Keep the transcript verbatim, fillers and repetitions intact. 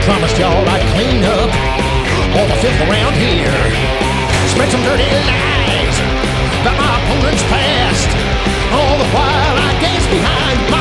Promised y'all I'd clean up all the filth around here. Spread some dirty lies about my opponent's past. All the while I dance behind my